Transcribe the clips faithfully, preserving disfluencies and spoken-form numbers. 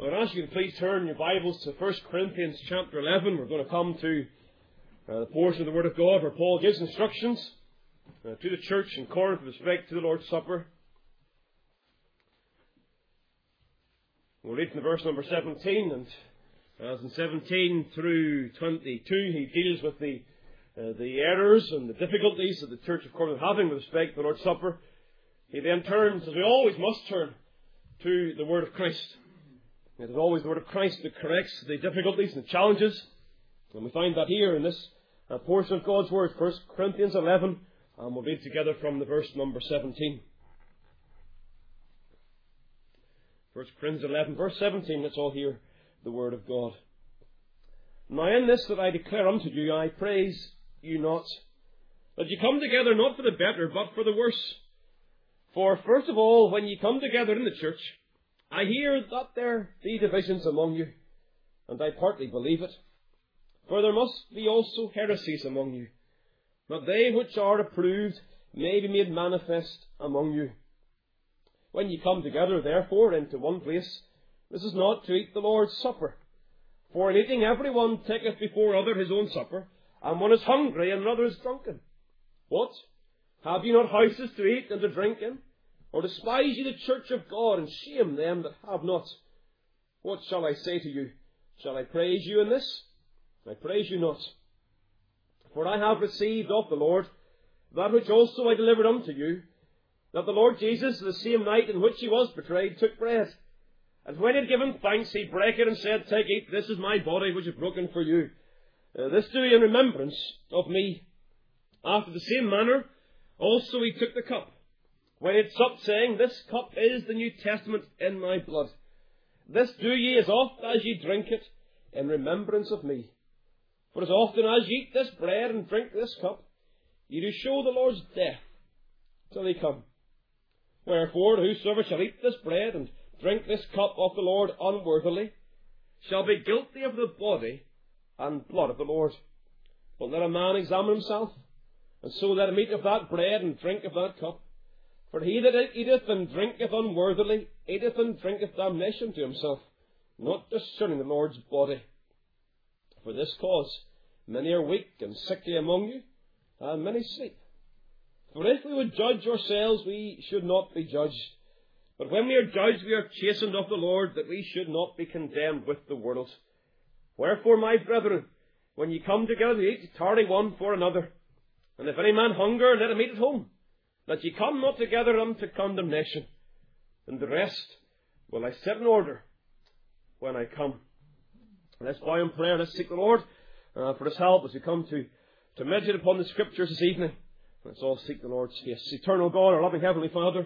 Well, I'd ask you to please turn your Bibles to First Corinthians chapter eleven. We're going to come to uh, the portion of the Word of God where Paul gives instructions uh, to the church in Corinth with respect to the Lord's Supper. We'll read from verse number seventeen, and as in seventeen through twenty-two, he deals with the uh, the errors and the difficulties that the church of Corinth are having with respect to the Lord's Supper. He then turns, as we always must turn, to the Word of Christ. It is always the Word of Christ that corrects the difficulties and the challenges. And we find that here in this uh, portion of God's Word, First Corinthians eleven, and we'll read together from the verse number seventeen. First Corinthians eleven, verse seventeen, let's all hear the Word of God. Now in this that I declare unto you, I praise you not, that ye come together not for the better, but for the worse. For first of all, when ye come together in the church, I hear that there be divisions among you, and I partly believe it. For there must be also heresies among you, that they which are approved may be made manifest among you. When ye come together, therefore, into one place, this is not to eat the Lord's Supper. For in eating every one taketh before other his own supper, and one is hungry, and another is drunken. What? Have ye not houses to eat and to drink in? Or despise ye the church of God, and shame them that have not? What shall I say to you? Shall I praise you in this? I praise you not. For I have received of the Lord that which also I delivered unto you, that the Lord Jesus, the same night in which he was betrayed, took bread. And when he had given thanks, he brake it and said, Take, eat, this is my body which is broken for you. Uh, this do ye in remembrance of me. After the same manner also he took the cup, when he had supped, saying, This cup is the New Testament in my blood. This do ye as oft as ye drink it, in remembrance of me. For as often as ye eat this bread and drink this cup, ye do show the Lord's death till he come. Wherefore, whosoever shall eat this bread and drink this cup of the Lord unworthily, shall be guilty of the body and blood of the Lord. But let a man examine himself, and so let him eat of that bread and drink of that cup. For he that eateth and drinketh unworthily, eateth and drinketh damnation to himself, not discerning the Lord's body. For this cause many are weak and sickly among you, and many sleep. For if we would judge ourselves, we should not be judged. But when we are judged, we are chastened of the Lord, that we should not be condemned with the world. Wherefore, my brethren, when ye come together to eat, tarry one for another. And if any man hunger, let him eat at home, that ye come not together unto condemnation. And the rest will I set in order when I come. Let's bow in prayer. Let's seek the Lord uh, for his help as we come to, to meditate upon the Scriptures this evening. Let's all seek the Lord's face. Eternal God, our loving Heavenly Father,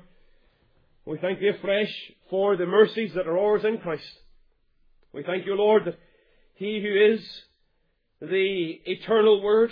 we thank you afresh for the mercies that are ours in Christ. We thank you, Lord, that he who is the eternal Word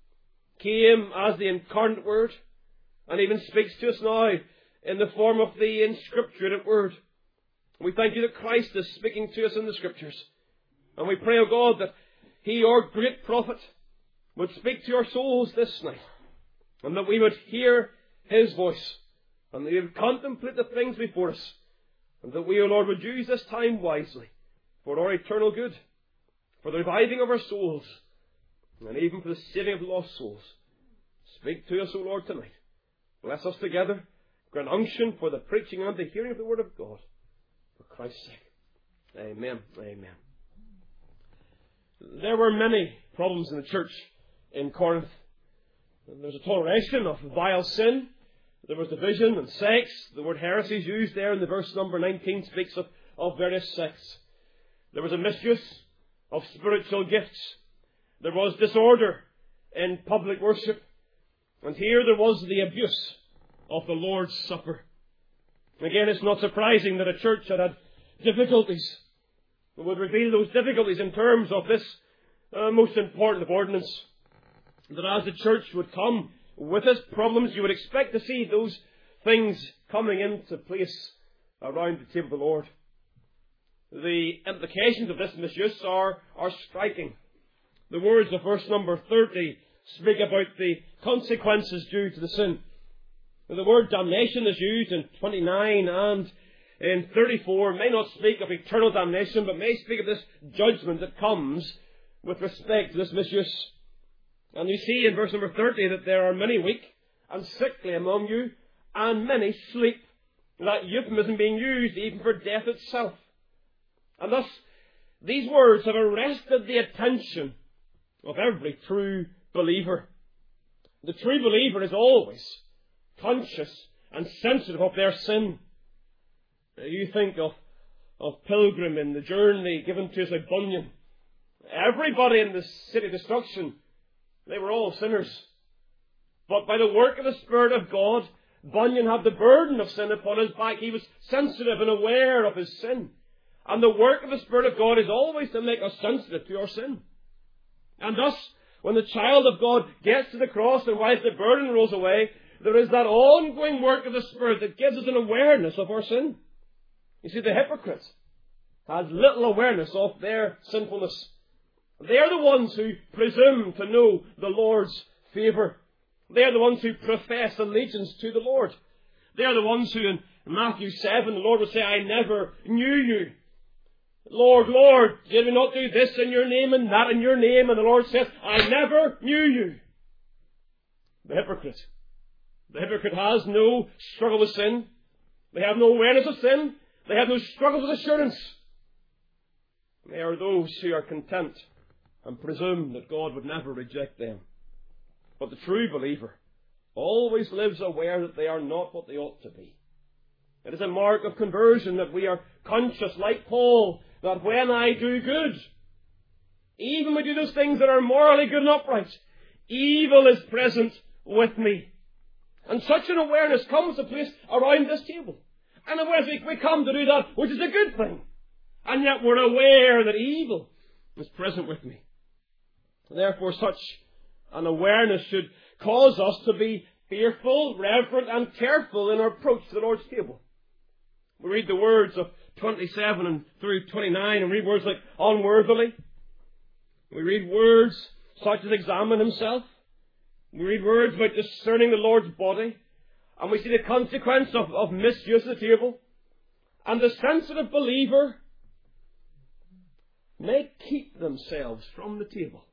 came as the incarnate Word, and even speaks to us now in the form of the inscripturated Word. We thank you that Christ is speaking to us in the Scriptures. And we pray, O God, that he, our great prophet, would speak to our souls this night, and that we would hear his voice, and that we would contemplate the things before us, and that we, O Lord, would use this time wisely for our eternal good, for the reviving of our souls, and even for the saving of lost souls. Speak to us, O Lord, tonight. Bless us together. Grant unction for the preaching and the hearing of the Word of God. For Christ's sake. Amen. Amen. There were many problems in the church in Corinth. There was a toleration of vile sin. There was division and sex. The word heresy is used there in the verse number nineteen, speaks of, of various sects. There was a misuse of spiritual gifts. There was disorder in public worship. And here there was the abuse of the Lord's Supper. Again, it's not surprising that a church that had difficulties would reveal those difficulties in terms of this uh, most important of ordinance. That as the church would come with its problems, you would expect to see those things coming into place around the table of the Lord. The implications of this misuse are, are striking. The words of verse number thirty speak about the consequences due to the sin. The word damnation is used in twenty-nine and in thirty-four may not speak of eternal damnation, but may speak of this judgment that comes with respect to this misuse. And you see in verse number thirty that there are many weak and sickly among you, and many sleep. That euphemism being used even for death itself. And thus, these words have arrested the attention of every true believer. The true believer is always conscious and sensitive of their sin. You think of, of Pilgrim in the journey given to us by Bunyan. Everybody in the city of destruction, they were all sinners. But by the work of the Spirit of God, Bunyan had the burden of sin upon his back. He was sensitive and aware of his sin. And the work of the Spirit of God is always to make us sensitive to our sin. And thus, when the child of God gets to the cross and whilst the burden rolls away, there is that ongoing work of the Spirit that gives us an awareness of our sin. You see, the hypocrite has little awareness of their sinfulness. They are the ones who presume to know the Lord's favour. They are the ones who profess allegiance to the Lord. They are the ones who in Matthew seven, the Lord would say, I never knew you. Lord, Lord, did we not do this in your name and that in your name? And the Lord says, I never knew you. The hypocrite. The hypocrite has no struggle with sin. They have no awareness of sin. They have no struggle with assurance. They are those who are content and presume that God would never reject them. But the true believer always lives aware that they are not what they ought to be. It is a mark of conversion that we are conscious, like Paul, that when I do good, even when we do those things that are morally good and upright, evil is present with me. And such an awareness comes to place around this table. And awareness we come to do that, which is a good thing. And yet we're aware that evil is present with me. Therefore, such an awareness should cause us to be fearful, reverent, and careful in our approach to the Lord's table. We read the words of twenty-seven and through twenty-nine, and read words like unworthily. We read words such as examine himself. We read words about discerning the Lord's body. And we see the consequence of, of misuse of the table. And the sensitive believer may keep themselves from the table.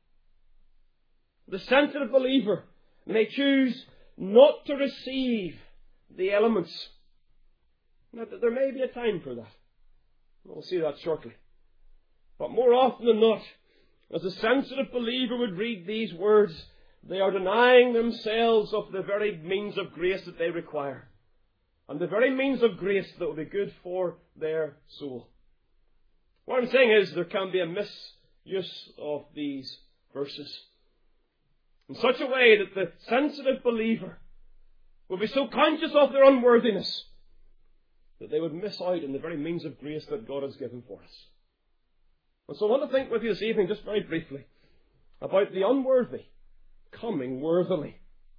The sensitive believer may choose not to receive the elements. Now, there may be a time for that. We'll see that shortly. But more often than not, as a sensitive believer would read these words, they are denying themselves of the very means of grace that they require. And the very means of grace that will be good for their soul. What I'm saying is there can be a misuse of these verses. In such a way that the sensitive believer will be so conscious of their unworthiness that they would miss out on the very means of grace that God has given for us. And so I want to think with you this evening, just very briefly, about the unworthy coming worthily.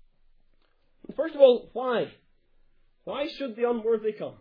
And first of all, why? Why should the unworthy come?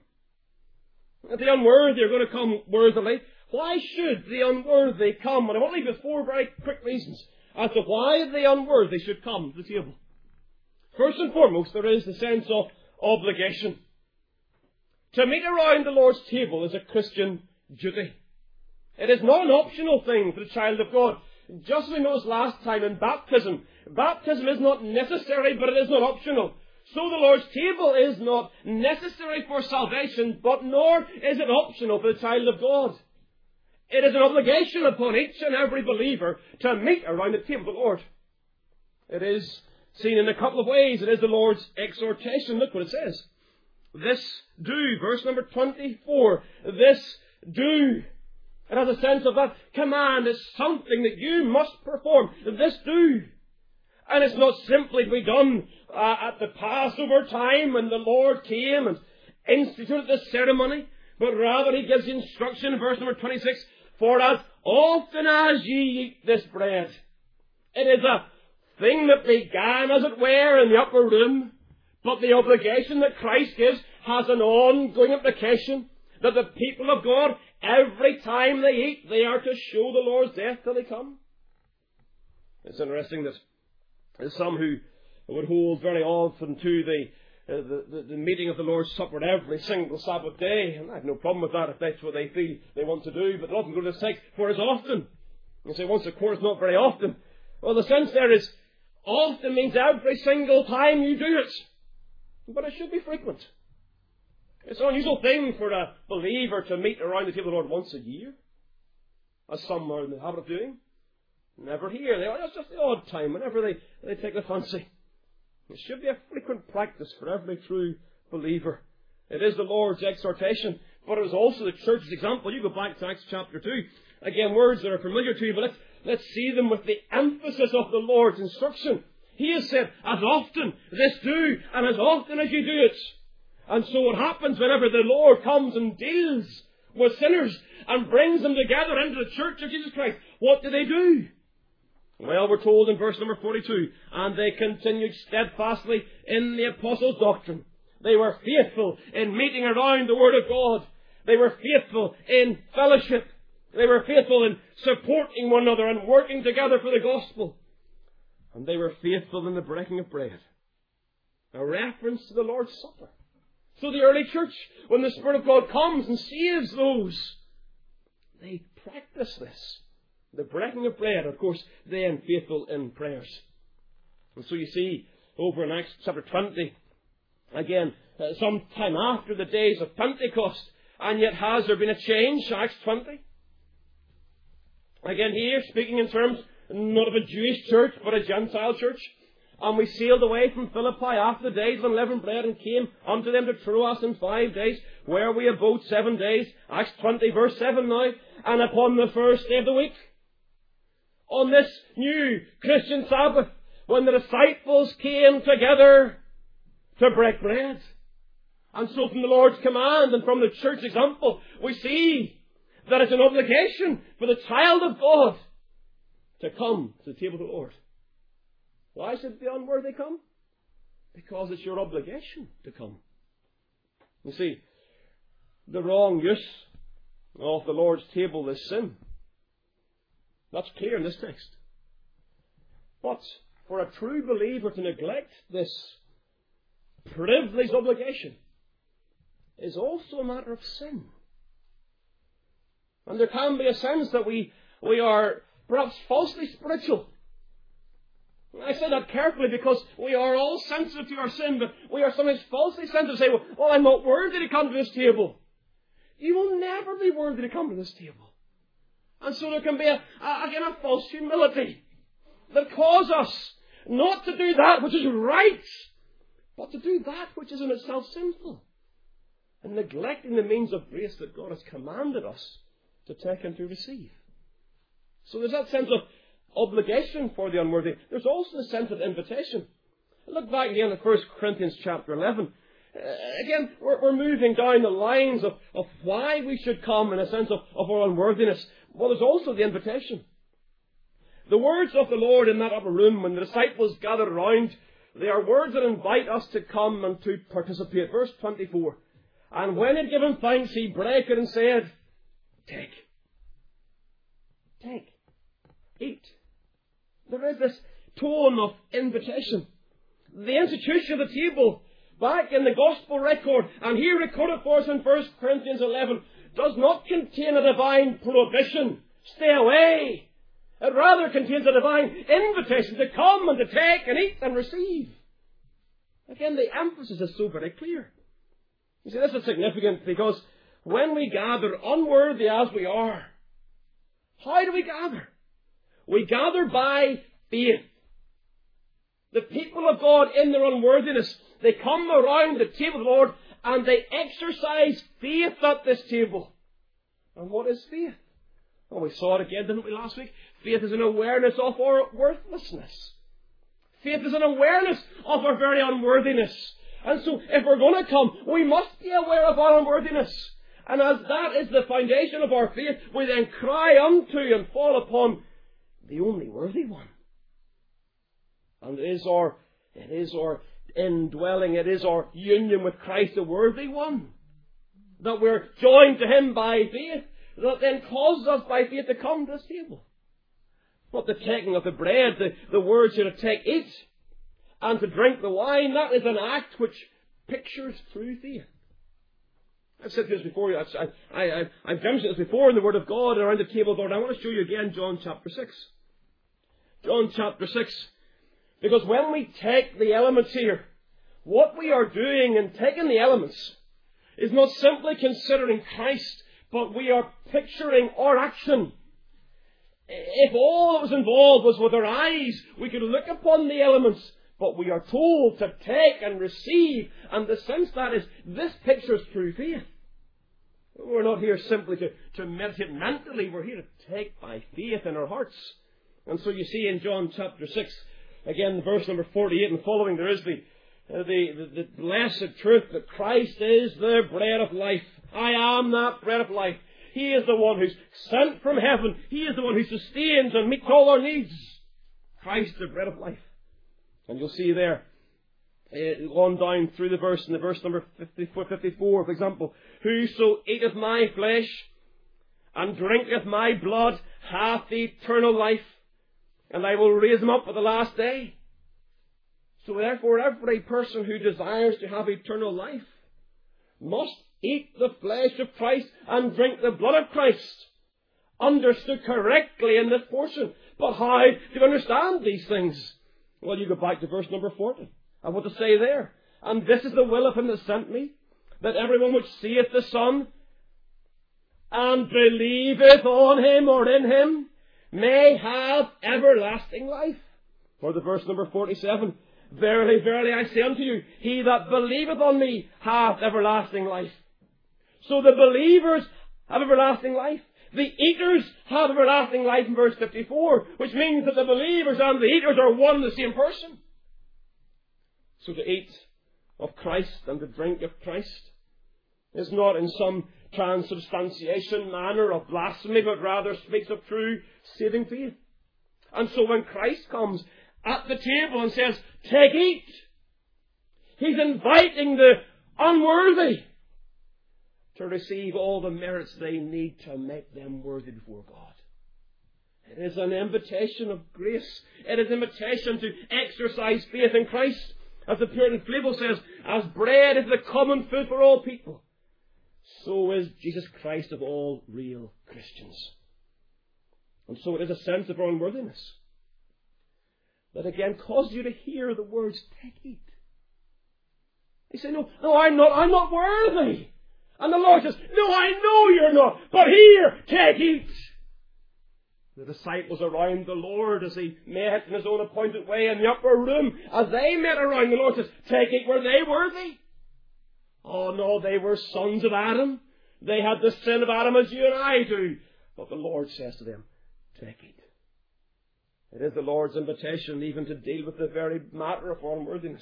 If the unworthy are going to come worthily, why should the unworthy come? And I want to leave you four very quick reasons as to why the unworthy should come to the table. First and foremost, there is the sense of obligation. To meet around the Lord's table is a Christian duty. It is not an optional thing for the child of God. Just as we noticed last time in baptism, baptism is not necessary, but it is not optional. So the Lord's table is not necessary for salvation, but nor is it optional for the child of God. It is an obligation upon each and every believer to meet around the table of the Lord. It is seen in a couple of ways. It is the Lord's exhortation. Look what it says. This do, verse number twenty-four. This do. It has a sense of that command is something that you must perform. This do. And it's not simply to be done uh, at the Passover time when the Lord came and instituted this ceremony, but rather he gives the instruction in verse number twenty-six, for as often as ye eat this bread. It is a thing that began, as it were, in the upper room, but the obligation that Christ gives has an ongoing implication that the people of God, every time they eat, they are to show the Lord's death till he come. It's interesting that there's some who would hold very often to the uh, the, the, the meeting of the Lord's Supper every single Sabbath day. And I have no problem with that if that's what they feel they want to do. But they often go to this text, for as often. You say, once a quarter is not very often. Well, the sense there is, often means every single time you do it. But it should be frequent. It's an unusual thing for a believer to meet around the table of the Lord once a year, as some are in the habit of doing. Never here. They, it's just the odd time, whenever they, they take the fancy. It should be a frequent practice for every true believer. It is the Lord's exhortation, but it is also the church's example. You go back to Acts chapter two. Again, words that are familiar to you, but let's, let's see them with the emphasis of the Lord's instruction. He has said, as often this do, and as often as you do it. And so what happens whenever the Lord comes and deals with sinners and brings them together into the church of Jesus Christ, what do they do? Well, we're told in verse number forty-two, and they continued steadfastly in the apostles' doctrine. They were faithful in meeting around the Word of God. They were faithful in fellowship. They were faithful in supporting one another and working together for the gospel. And they were faithful in the breaking of bread. A reference to the Lord's Supper. So the early church, when the Spirit of God comes and saves those, they practice this. The breaking of bread, of course, then faithful in prayers. And so you see, over in Acts chapter twenty, again, uh, some time after the days of Pentecost, and yet has there been a change, Acts twenty? Again here, speaking in terms not of a Jewish church, but a Gentile church. And we sailed away from Philippi after the days of unleavened bread and came unto them to Troas in five days, where we abode seven days. Acts twenty, verse seven now. And upon the first day of the week, on this new Christian Sabbath, when the disciples came together to break bread. And so from the Lord's command and from the church example, we see that it's an obligation for the child of God to come to the table of the Lord. Why should the unworthy come? Because it's your obligation to come. You see, the wrong use of the Lord's table is sin. That's clear in this text. But for a true believer to neglect this privileged obligation is also a matter of sin. And there can be a sense that we, we are perhaps falsely spiritual. I say that carefully because we are all sensitive to our sin, but we are sometimes falsely sensitive to say, well, well, I'm not worthy to come to this table. You will never be worthy to come to this table. And so there can be, a, a, again, a false humility that causes us not to do that which is right, but to do that which is in itself sinful. And neglecting the means of grace that God has commanded us to take and to receive. So there's that sense of obligation for the unworthy. There's also the sense of invitation. Look back again at First Corinthians chapter eleven. Uh, again, we're, we're moving down the lines of, of why we should come in a sense of, of our unworthiness. Well, there's also the invitation. The words of the Lord in that upper room when the disciples gathered around, they are words that invite us to come and to participate. Verse twenty-four. And when he had given thanks, he brake it and said, Take. Take. Eat. There is this tone of invitation. The institution of the table, back in the gospel record, and here recorded for us in First Corinthians eleven, does not contain a divine prohibition. Stay away. It rather contains a divine invitation to come and to take and eat and receive. Again, the emphasis is so very clear. You see, this is significant because when we gather, unworthy as we are, how do we gather? We gather by faith. The people of God in their unworthiness, they come around the table of the Lord and they exercise faith at this table. And what is faith? Well, we saw it again, didn't we, last week? Faith is an awareness of our worthlessness. Faith is an awareness of our very unworthiness. And so, if we're going to come, we must be aware of our unworthiness. And as that is the foundation of our faith, we then cry unto and fall upon the only worthy one. And it is our, it is our indwelling, it is our union with Christ, the worthy one, that we're joined to Him by faith, that then causes us by faith to come to this table. Not the taking of the bread, the, the words here to take, eat, and to drink the wine. That is an act which pictures through faith. I've said this before. I, I, I, I've demonstrated this before in the Word of God around the table, Lord. I want to show you again John chapter six. John chapter six. Because when we take the elements here, what we are doing in taking the elements is not simply considering Christ, but we are picturing our action. If all that was involved was with our eyes, we could look upon the elements, but we are told to take and receive, and the sense that is, this pictures through faith. We're not here simply to, to meditate mentally, we're here to take by faith in our hearts. And so you see in John chapter six, again verse number forty-eight and following, there is the Uh, the, the, the blessed truth that Christ is the bread of life. I am that bread of life. He is the one who's sent from heaven. He is the one who sustains and meets all our needs. Christ, the bread of life. And you'll see there, uh, on down through the verse, in the verse number fifty-four, fifty-four, for example, whoso eateth my flesh and drinketh my blood hath eternal life, and I will raise him up at the last day. So therefore, every person who desires to have eternal life must eat the flesh of Christ and drink the blood of Christ. Understood correctly in this portion. But how to understand these things? Well, you go back to verse number forty. I want to say there, and this is the will of him that sent me, that everyone which seeth the Son and believeth on him or in him may have everlasting life. Or the verse number forty-seven. Verily, verily, I say unto you, he that believeth on me hath everlasting life. So the believers have everlasting life. The eaters have everlasting life in verse fifty-four, which means that the believers and the eaters are one and the same person. So to eat of Christ and to drink of Christ is not in some transubstantiation manner of blasphemy, but rather speaks of true saving faith. And so when Christ comes at the table and says, take, eat, he's inviting the unworthy to receive all the merits they need to make them worthy before God. It is an invitation of grace. It is an invitation to exercise faith in Christ. As the Puritan Fable says, as bread is the common food for all people, so is Jesus Christ of all real Christians. And so it is a sense of our unworthiness that again causes you to hear the words, take, eat. You say, no, no, I'm not, I'm not worthy. And the Lord says, no, I know you're not, but here, take, eat. The disciples around the Lord as he met in his own appointed way in the upper room, as they met around, the Lord says, take, eat. Were they worthy? Oh no, they were sons of Adam. They had the sin of Adam as you and I do. But the Lord says to them, take, eat. It is the Lord's invitation even to deal with the very matter of unworthiness.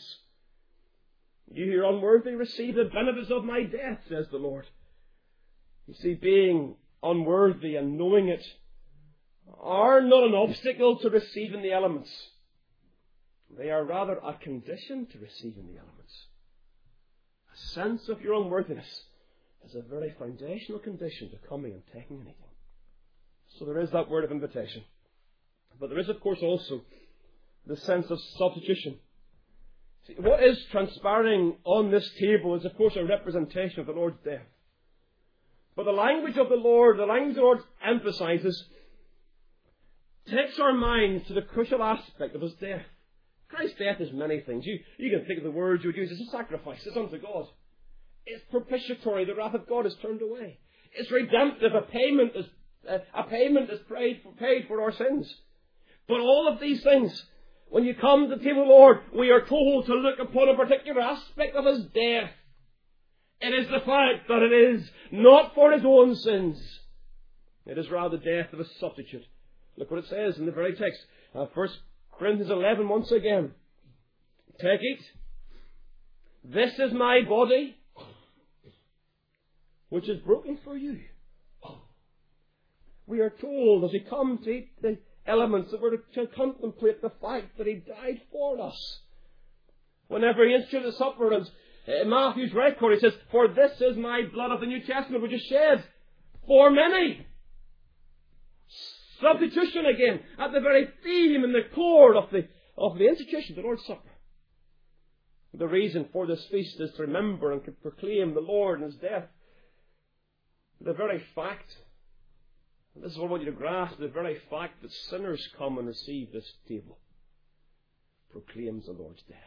You who are unworthy, receive the benefits of my death, says the Lord. You see, being unworthy and knowing it are not an obstacle to receiving the elements. They are rather a condition to receiving the elements. A sense of your unworthiness is a very foundational condition to coming and taking and eating. So there is that word of invitation. But there is, of course, also the sense of substitution. See, what is transpiring on this table is, of course, a representation of the Lord's death. But the language of the Lord, the language the Lord emphasizes, takes our minds to the crucial aspect of his death. Christ's death is many things. You, you can think of the words you would use. It's a sacrifice. It's unto God. It's propitiatory. The wrath of God is turned away. It's redemptive. A payment is, uh, a payment is paid for, paid for our sins. But all of these things, when you come to the table of the Lord, we are told to look upon a particular aspect of his death. It is the fact that it is not for his own sins. It is rather the death of a substitute. Look what it says in the very text. Uh, First Corinthians eleven, once again. Take it. This is my body, which is broken for you. We are told as we come to eat the elements that we're to contemplate the fact that he died for us. Whenever he instituted the supper, and in Matthew's record, he says, for this is my blood of the New Testament, which is shed for many. Substitution again, at the very theme and the core of the, of the institution of the Lord's Supper. The reason for this feast is to remember and to proclaim the Lord and His death. The very fact, and this is what I want you to grasp, the very fact that sinners come and receive this table proclaims the Lord's death.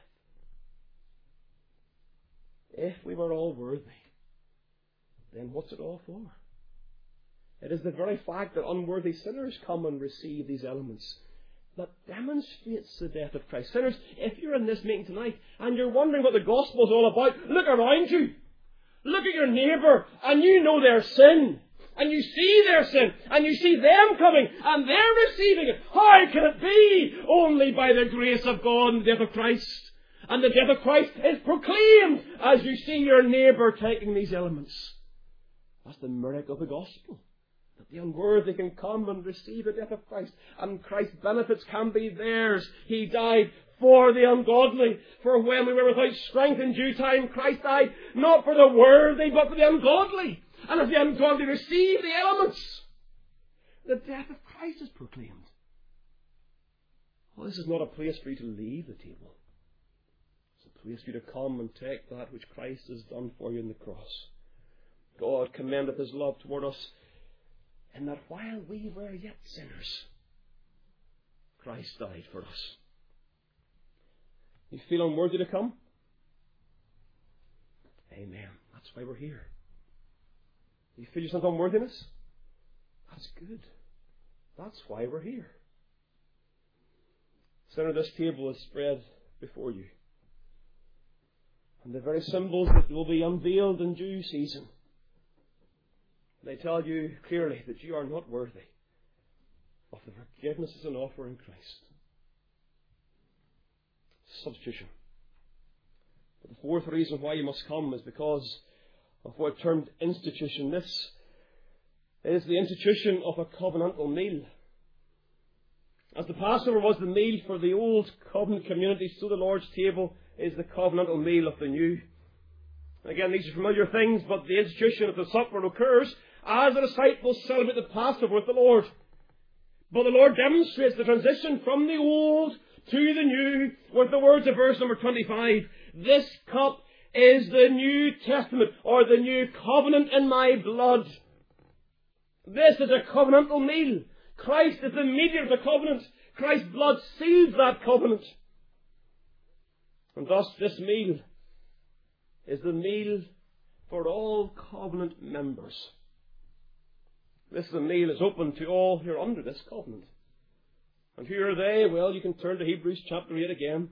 If we were all worthy, then what's it all for? It is the very fact that unworthy sinners come and receive these elements that demonstrates the death of Christ. Sinners, if you're in this meeting tonight and you're wondering what the gospel is all about, look around you. Look at your neighbour and you know their sin. And you see their sin. And you see them coming and they're receiving it. How can it be? Only by the grace of God and the death of Christ. And the death of Christ is proclaimed as you see your neighbour taking these elements. That's the miracle of the gospel. That the unworthy can come and receive the death of Christ. And Christ's benefits can be theirs. He died for the ungodly. For when we were without strength in due time, Christ died not for the worthy, but for the ungodly. And if the ungodly receive the elements, the death of Christ is proclaimed. Well, this is not a place for you to leave the table. It's a place for you to come and take that which Christ has done for you in the cross. God commendeth His love toward us, in that while we were yet sinners, Christ died for us. You feel unworthy to come? Amen. That's why we're here. You feel your sense of unworthiness? That's good. That's why we're here. Sinner, this table is spread before you. And the very symbols that will be unveiled in due season, they tell you clearly that you are not worthy of the forgiveness as an offer in Christ. Substitution. But the fourth reason why you must come is because of what is termed institution. This is the institution of a covenantal meal. As the Passover was the meal for the old covenant community, so the Lord's table is the covenantal meal of the new. Again, these are familiar things, but the institution of the supper occurs as the disciples celebrate the Passover with the Lord. But the Lord demonstrates the transition from the old to the new with the words of verse number twenty-five. This cup is the New Testament, or the new covenant in my blood. This is a covenantal meal. Christ is the mediator of the covenant. Christ's blood seals that covenant. And thus this meal is the meal for all covenant members. This is a meal that's open to all who are under this covenant. And who are they? Well, you can turn to Hebrews chapter eight again.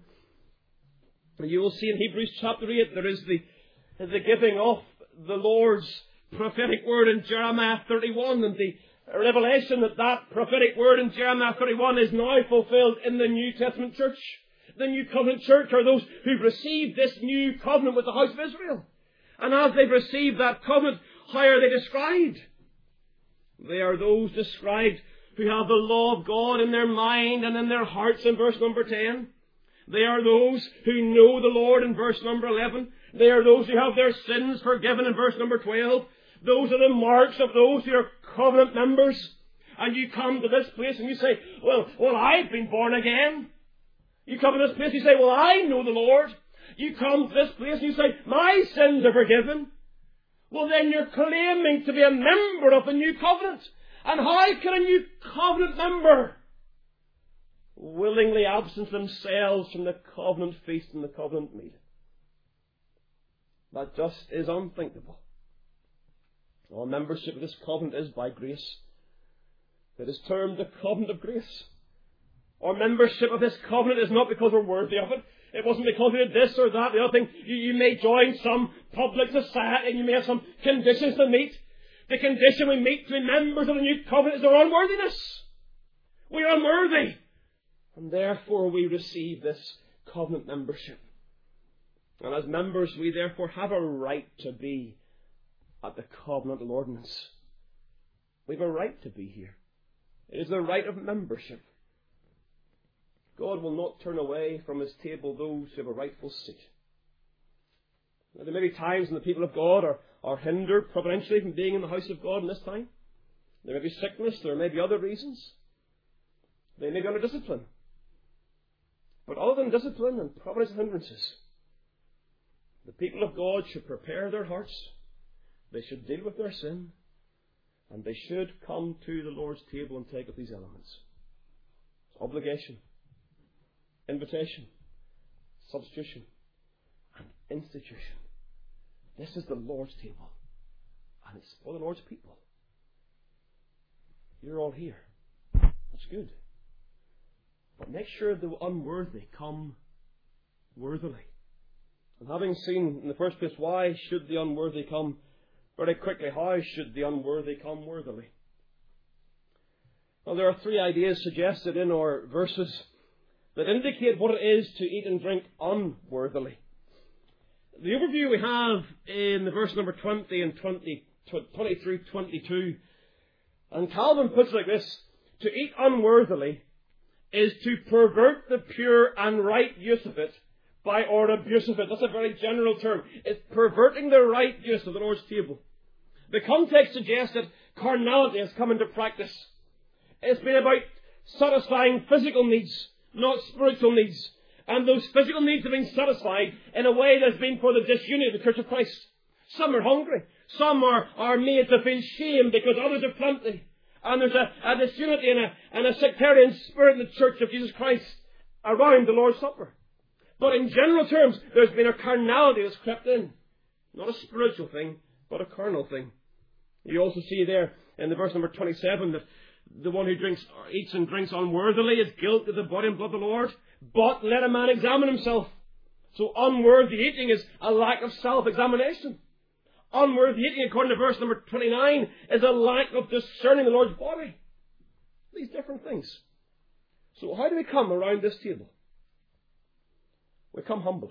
And you will see in Hebrews chapter eight there is the, the giving of the Lord's prophetic word in Jeremiah thirty-one, and the revelation that that prophetic word in Jeremiah thirty-one is now fulfilled in the New Testament church. The New Covenant church are those who've received this new covenant with the house of Israel. And as they've received that covenant, how are they described? They are those described who have the law of God in their mind and in their hearts in verse number ten. They are those who know the Lord in verse number eleven. They are those who have their sins forgiven in verse number twelve. Those are the marks of those who are covenant members. And you come to this place and you say, well, well, I've been born again. You come to this place and you say, well, I know the Lord. You come to this place and you say, my sins are forgiven. Well, then you're claiming to be a member of the new covenant. And how can a new covenant member willingly absent themselves from the covenant feast and the covenant meal? That just is unthinkable. Our membership of this covenant is by grace. It is termed the covenant of grace. Our membership of this covenant is not because we're worthy of it. It wasn't because we did this or that, the other thing. You, you may join some public society and you may have some conditions to meet. The condition we meet to be members of the new covenant is our unworthiness. We are unworthy. And therefore we receive this covenant membership. And as members we therefore have a right to be at the covenantal ordinance. We have a right to be here. It is the right of membership. God will not turn away from His table those who have a rightful seat. Now, there may be times when the people of God are, are hindered providentially from being in the house of God in this time. There may be sickness, there may be other reasons. They may be under discipline. But other than discipline and providential hindrances, The people of God should prepare their hearts. They should deal with their sin. And they should come to the Lord's table and take up these elements. It's obligation, invitation, substitution, and institution. This is the Lord's table. And it's for the Lord's people. You're all here. That's good. But make sure the unworthy come worthily. And having seen in the first place why should the unworthy come, very quickly, how should the unworthy come worthily? Well, there are three ideas suggested in our verses that indicate what it is to eat and drink unworthily. The overview we have in the verse number twenty and twenty, twenty through twenty-two, and Calvin puts it like this: to eat unworthily is to pervert the pure and right use of it by or abuse of it. That's a very general term. It's perverting the right use of the Lord's table. The context suggests that carnality has come into practice. It's been about satisfying physical needs, not spiritual needs. And those physical needs have been satisfied in a way that's been for the disunity of the Church of Christ. Some are hungry. Some are, are made to feel shame because others are plenty. And there's a, a disunity and a, and a sectarian spirit in the Church of Jesus Christ around the Lord's Supper. But in general terms, there's been a carnality that's crept in. Not a spiritual thing, but a carnal thing. You also see there in the verse number twenty-seven that the one who drinks, eats and drinks unworthily is guilty of the body and blood of the Lord. But let a man examine himself. So unworthy eating is a lack of self-examination. Unworthy eating, according to verse number twenty-nine, is a lack of discerning the Lord's body. These different things. So how do we come around this table? We come humbly.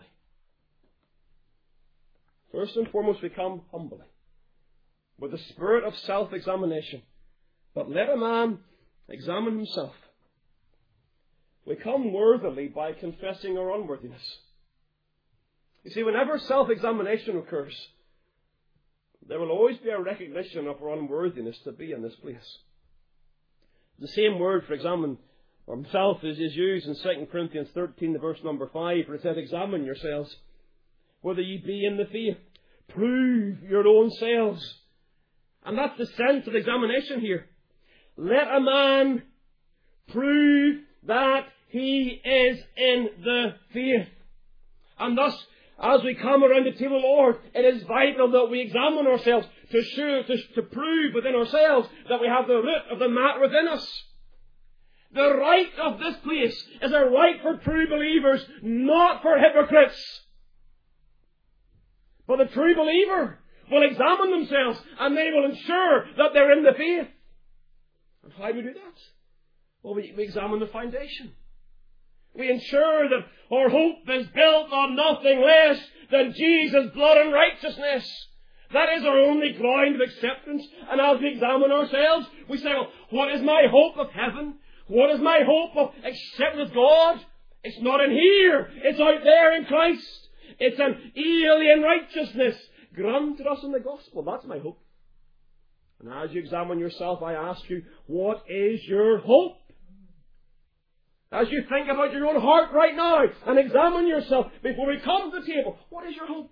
First and foremost, we come humbly, with a spirit of self-examination. But let a man examine himself. We come worthily by confessing our unworthiness. You see, whenever self-examination occurs, there will always be a recognition of our unworthiness to be in this place. The same word for examine or himself is, is used in Second Corinthians thirteen, the verse number five, where it says, examine yourselves, whether ye be in the faith. Prove your own selves. And that's the sense of examination here. Let a man prove that he is in the faith. And thus, as we come around the table, Lord, it is vital that we examine ourselves to show, to, to prove within ourselves that we have the root of the matter within us. The right of this place is a right for true believers, not for hypocrites. But the true believer will examine themselves and they will ensure that they're in the faith. And how do we do that? Well, we, we examine the foundation. We ensure that our hope is built on nothing less than Jesus' blood and righteousness. That is our only ground of acceptance. And as we examine ourselves, we say, well, what is my hope of heaven? What is my hope of acceptance with God? It's not in here. It's out there in Christ. It's an alien righteousness granted us in the gospel. That's my hope. And as you examine yourself, I ask you, what is your hope? As you think about your own heart right now and examine yourself before we come to the table, what is your hope?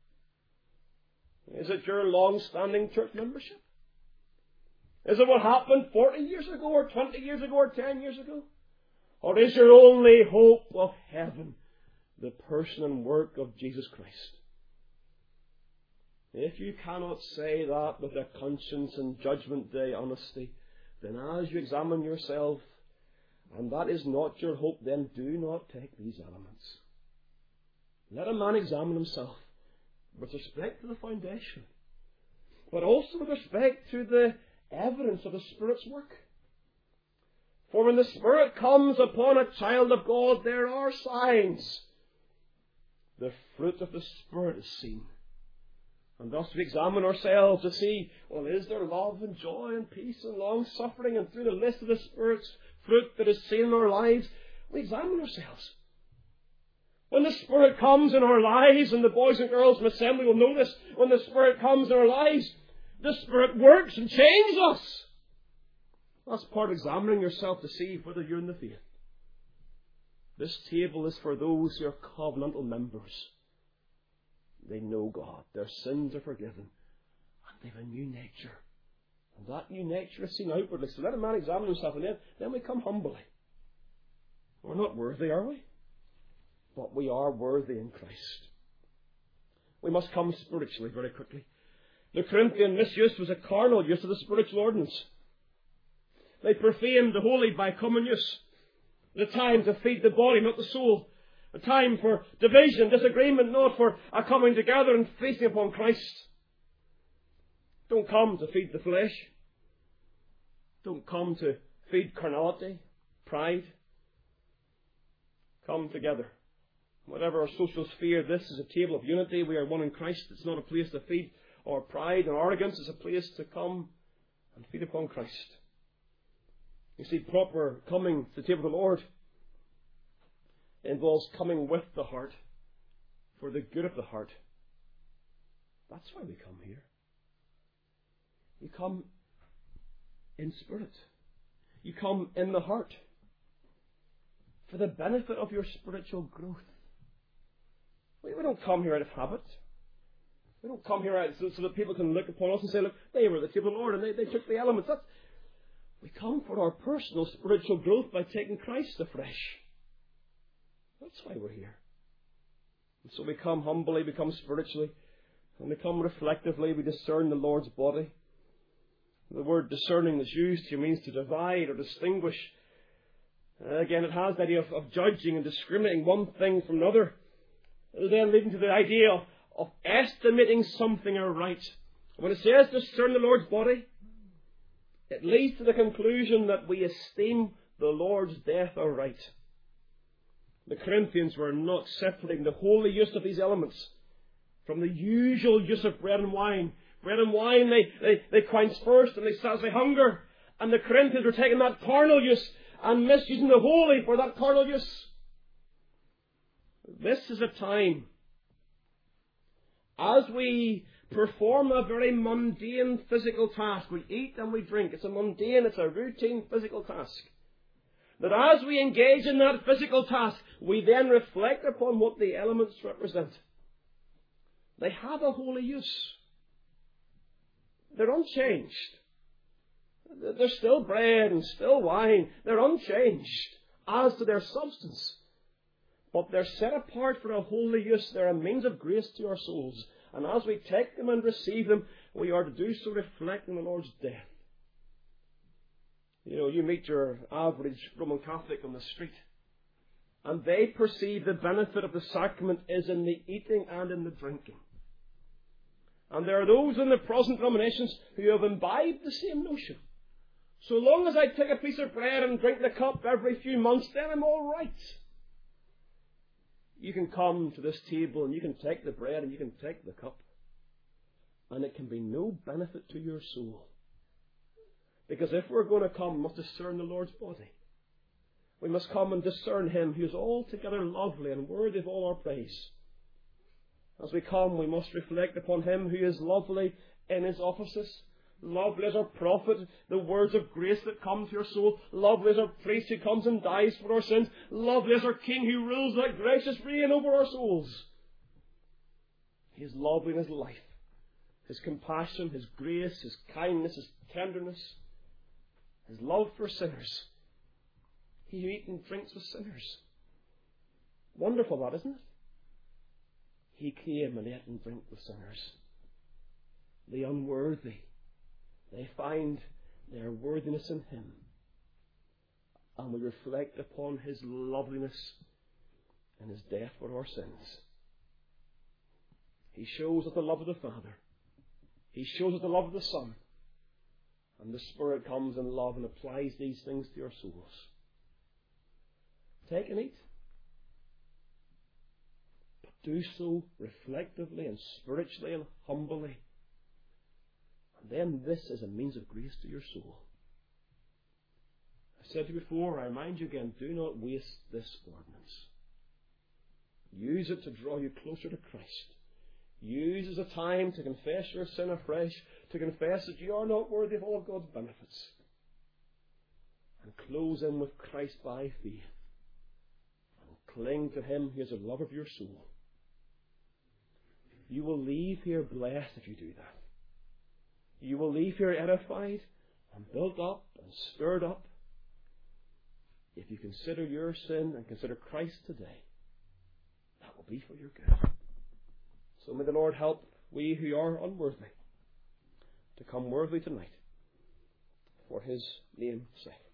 Is it your long-standing church membership? Is it what happened forty years ago or twenty years ago or ten years ago? Or is your only hope of heaven the person and work of Jesus Christ? If you cannot say that with a conscience and judgment day honesty, then as you examine yourself, and that is not your hope, then do not take these elements. Let a man examine himself with respect to the foundation, but also with respect to the evidence of the Spirit's work. For when the Spirit comes upon a child of God, there are signs. The fruit of the Spirit is seen. And thus we examine ourselves to see, well, is there love and joy and peace and long-suffering? And through the list of the Spirit's fruit that is seen in our lives, we examine ourselves. When the Spirit comes in our lives, and the boys and girls in assembly will know this, when the Spirit comes in our lives, the Spirit works and changes us. That's part of examining yourself to see whether you're in the faith. This table is for those who are covenantal members. They know God. Their sins are forgiven. And they have a new nature. And that new nature is seen outwardly. So let a man examine himself, and then, then we come humbly. We're not worthy, are we? But we are worthy in Christ. We must come spiritually very quickly. The Corinthian misuse was a carnal use of the spiritual ordinance. They profaned the holy by common use. The time to feed the body, not the soul. A time for division, disagreement, not for a coming together and feasting upon Christ. Don't come to feed the flesh. Don't come to feed carnality, pride. Come together. Whatever our social sphere, this is a table of unity. We are one in Christ. It's not a place to feed our pride and arrogance. It's a place to come and feed upon Christ. You see, proper coming to the table of the Lord involves coming with the heart for the good of the heart. That's why we come here. You come in spirit. You come in the heart for the benefit of your spiritual growth. We don't come here out of habit. We don't come here out so, so that people can look upon us and say, look, they were the table of the Lord and they, they took the elements. That's, we come for our personal spiritual growth by taking Christ afresh. That's why we're here. And so we come humbly, we come spiritually, and we come reflectively. We discern the Lord's body. The word discerning that's used here means to divide or distinguish. Uh, again, it has the idea of, of judging and discriminating one thing from another. Then leading to the idea of, of estimating something aright. When it says discern the Lord's body, it leads to the conclusion that we esteem the Lord's death aright. The Corinthians were not separating the holy use of these elements from the usual use of bread and wine. Bread and wine they, they, they quench first and they satisfy hunger. And the Corinthians were taking that carnal use and misusing the holy for that carnal use. This is a time, as we perform a very mundane physical task, we eat and we drink, it's a mundane, it's a routine physical task, that as we engage in that physical task, we then reflect upon what the elements represent. They have a holy use. They're unchanged. They're still bread and still wine. They're unchanged as to their substance. But they're set apart for a holy use. They're a means of grace to our souls. And as we take them and receive them, we are to do so reflecting the Lord's death. You know, you meet your average Roman Catholic on the street, and they perceive the benefit of the sacrament is in the eating and in the drinking. And there are those in the Protestant denominations who have imbibed the same notion. So long as I take a piece of bread and drink the cup every few months, then I'm all right. You can come to this table and you can take the bread and you can take the cup, and it can be no benefit to your soul. Because if we're going to come, we must discern the Lord's body. We must come and discern Him who is altogether lovely and worthy of all our praise. As we come, we must reflect upon Him who is lovely in His offices. Lovely as our prophet, the words of grace that come to your soul. Lovely as our priest who comes and dies for our sins. Lovely as our King who rules like gracious reign over our souls. He is lovely in His life. His compassion, His grace, His kindness, His tenderness. His love for sinners. He who eats and drinks with sinners. Wonderful that, isn't it? He came and ate and drank with sinners. The unworthy. They find their worthiness in Him. And we reflect upon His loveliness and His death for our sins. He shows us the love of the Father. He shows us the love of the Son. And the Spirit comes in love and applies these things to your souls. Take and eat. But do so reflectively and spiritually and humbly. And then this is a means of grace to your soul. I said to you before, I remind you again, do not waste this ordinance. Use it to draw you closer to Christ. Use as a time to confess your sin afresh, to confess that you are not worthy of all of God's benefits. And close in with Christ by faith. And cling to Him who is the love of your soul. You will leave here blessed if you do that. You will leave here edified and built up and stirred up if you consider your sin and consider Christ today. That will be for your good. So may the Lord help we who are unworthy to come worthily tonight for His name's sake.